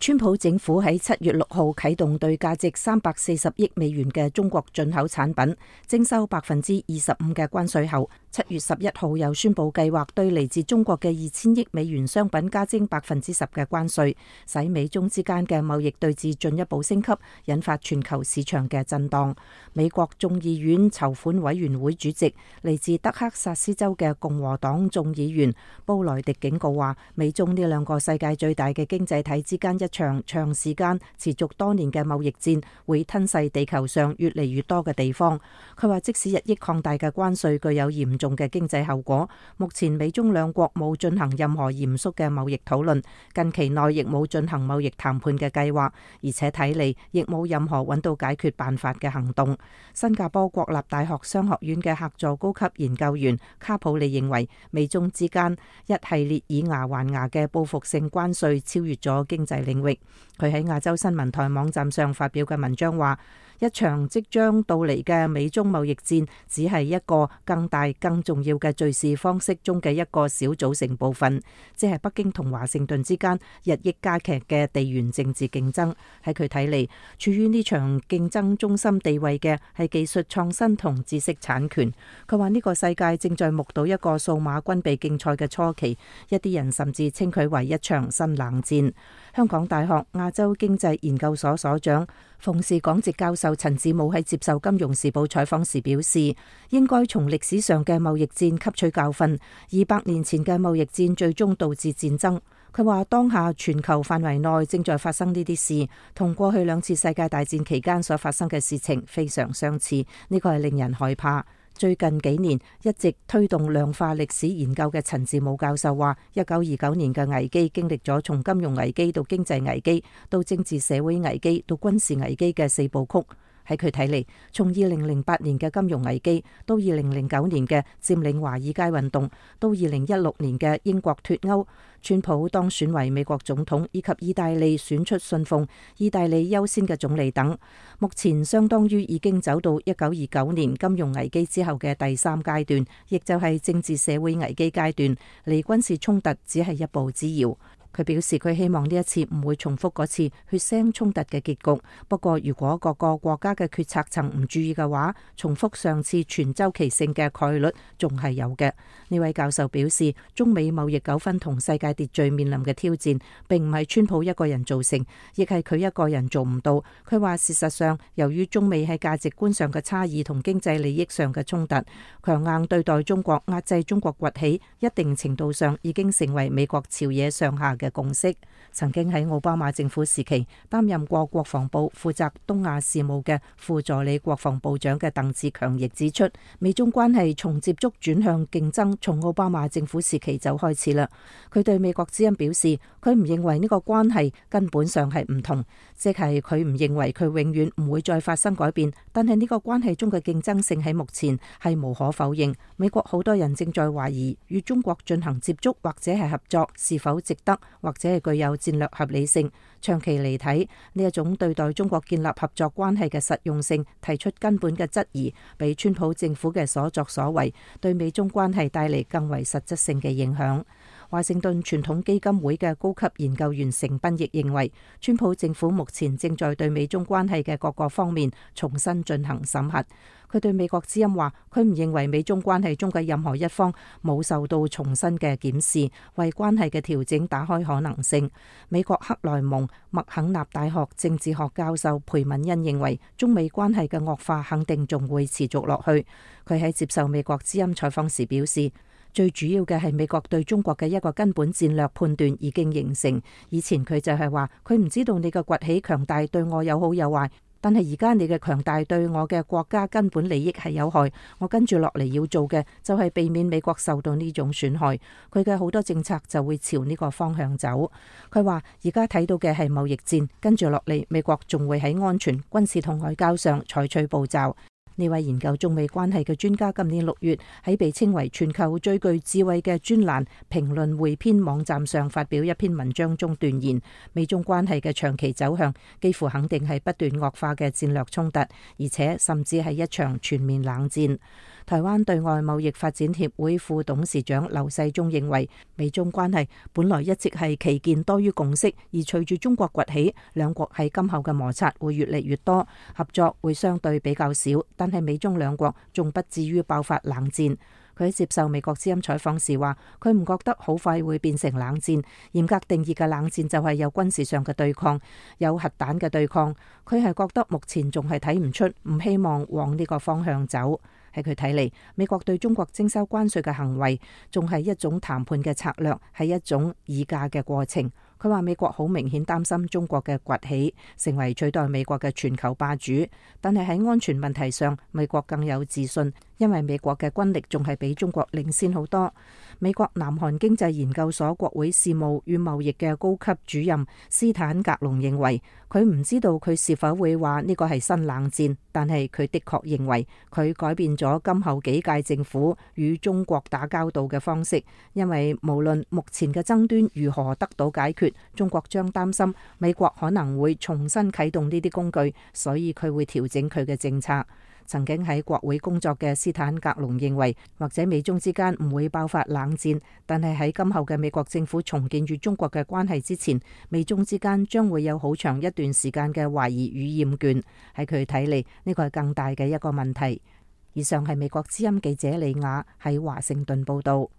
川普政府喺7月6號啟動對價值340億美元嘅中國進口產品徵收25%嘅關稅後，7月11號又宣布計劃對嚟自中國嘅2000億美元商品加徵10%嘅關稅，使美中之間嘅貿易對峙進一步升級，引發全球市場嘅震盪。美國眾議院籌款委員會主席嚟自德克薩斯州嘅共和黨眾議員布萊迪警告話，美中呢兩個世界最大嘅經濟體之間一場長時間持續多年嘅貿易戰會吞噬地球上越嚟越多嘅地方。佢話即使日益擴大嘅關稅具有嚴重嘅經濟後果，目前美中兩國冇進行任何嚴肅嘅貿易討論，近期內亦冇進行貿易談判嘅計劃，而且睇嚟亦冇任何揾到解決辦法嘅行動。新加坡國立大學商學院嘅客座高級研究員卡普利認為，美中之間一系列以牙還牙嘅報復性關稅超越咗經濟領域。佢喺亞洲新聞台網站上發表嘅文章話，一場即將到嚟嘅美中貿易戰只係一個更大更重要嘅敘事方式中嘅一個小組成部分，即係北京同華盛頓之間日益加劇嘅地緣政治競爭。喺佢睇嚟，處於呢場競爭中心地位嘅係技術創新同知識產權。佢話呢個世界正在目睹一個數碼軍備競賽嘅初期，一啲人甚至稱佢為一場新冷戰。香港大學亞洲經濟研究所所長馮氏港籍教授陳志武喺接受《金融時報》採訪時表示，應該從歷史上嘅貿易戰吸取教訓。200年前嘅貿易戰最終導致戰爭。佢話當下全球範圍內正在發生呢啲事，同過去2次世界大戰期間所發生嘅事情非常相似，呢個係令人害怕。最近幾年一直推動量化歷史研究嘅陳志武教授話，1929年嘅危機經歷咗從金融危機到經濟危機到政治社會危機到軍事危機嘅4部曲。喺佢睇嚟，從2008年嘅金融危機到2009年嘅佔領華爾街運動，到2016年嘅英國脫歐，川普當選為美國總統，以及意大利選出信奉意大利優先嘅總理等，目前相當於已經走到1929年金融危機之後嘅第3階段，亦就係政治社會危機階段，離軍事衝突只係一步之遙。佢表示佢希望呢一次唔會重複嗰次血腥衝突嘅結局。不過如果各個國家嘅決策層唔注意嘅話，重複上次全周期性嘅概率仲係有嘅。呢位教授表示，中美貿易糾紛同世界秩序面臨嘅挑戰並唔係川普一個人造成，亦係佢一個人做唔到。佢話事實上，由於中美喺價值觀上嘅差異同經濟利益上嘅衝突，強硬對待中國、壓制中國崛起，一定程度上已經成為美國朝野上下嘅共識。曾經喺奧巴馬政府時期擔任過國防部負責東亞事務嘅副助理國防部長嘅鄧志強亦指出，美中關係從接觸轉向競爭，從奧巴馬政府時期就開始啦。佢對美國之音表示，佢唔認為呢個關係根本上係唔同，即係佢唔認為佢永遠唔會再發生改變，但係呢個關係中嘅競爭性喺目前係無可否認。美國好多人正在懷疑與中國進行接觸或者係合作是否值得，或者係具有戰略合理性。長期嚟睇，呢一種對待中國建立合作關係嘅實用性提出根本嘅質疑，比川普政府嘅所作所為對美中關係帶嚟更為實質性嘅影響。華盛頓傳統基金會嘅高級研究員成斌亦認為，川普政府目前正在對美中關係嘅各個方面重新進行審核。佢對美國之音話，佢唔認為美中關係中嘅任何一方冇受到重新嘅檢視，為關係嘅調整打開可能性。美國克萊蒙麥肯納大學政治學教授裴敏恩認為，中美關係嘅惡化肯定仲會持續落去。佢喺接受美國之音採訪時表示，最主要嘅係美國對中國嘅一個根本戰略判斷已經形成。以前佢就係話，佢唔知道你嘅崛起強大對我有好有壞，但係而家你嘅強大對我嘅國家根本利益係有害。我跟住落嚟要做嘅就係避免美國受到呢種損害。佢嘅好多政策就會朝呢個方向走。佢話而家睇到嘅係貿易戰，跟住落嚟美國仲會喺安全、軍事同外交上採取步驟。呢位研究中美關係嘅專家今年6月喺被稱為全球最具智慧嘅專欄評論匯編網站上發表一篇文章中斷言，美中關係嘅長期走向幾乎肯定係不斷惡化嘅戰略衝突，而且甚至係一場全面冷戰。 台灣對外貿易發展協會副董事長劉世忠認為，美中關係本來一直係歧見多於共識，而隨住中國崛起，兩國喺今後嘅摩擦會越嚟越多，合作會相對比較少，但係美中兩國仲不至於爆發冷戰。佢喺接受美國之音採訪時話，佢唔覺得好快會變成冷戰。嚴格定義嘅冷戰就係有軍事上嘅對抗，有核彈嘅對抗。佢係覺得目前仲係睇唔出，唔希望往呢個方向走。喺佢睇嚟，美國對中國徵收關稅嘅行為仲係一種談判嘅策略，係一種議價嘅過程。佢話美國好明顯擔心中國嘅崛起，成為取代美國嘅全球霸主，但係喺安全問題上，美國更有自信，因為美國嘅軍力仲係比中國領先好多。美國南韓經濟研究所國會事務與貿易嘅高級主任斯坦格隆認為，佢唔知道佢是否會話呢個係新冷戰，但係佢的確認為佢改變咗今後幾屆政府與中國打交道嘅方式，因為無論目前嘅爭端如何得到解決，中國將擔心美國可能會重新啟動呢啲工具，所以佢會調整佢嘅政策。曾經喺國會工作嘅斯坦格隆認為，或者美中之間唔會爆發冷戰，但係喺今後嘅美國政府重建與中國嘅關係之前，美中之間將會有好長一段時間嘅懷疑與厭倦。喺佢睇嚟，呢個係更大嘅一個問題。以上係美國之音記者李雅喺華盛頓報道。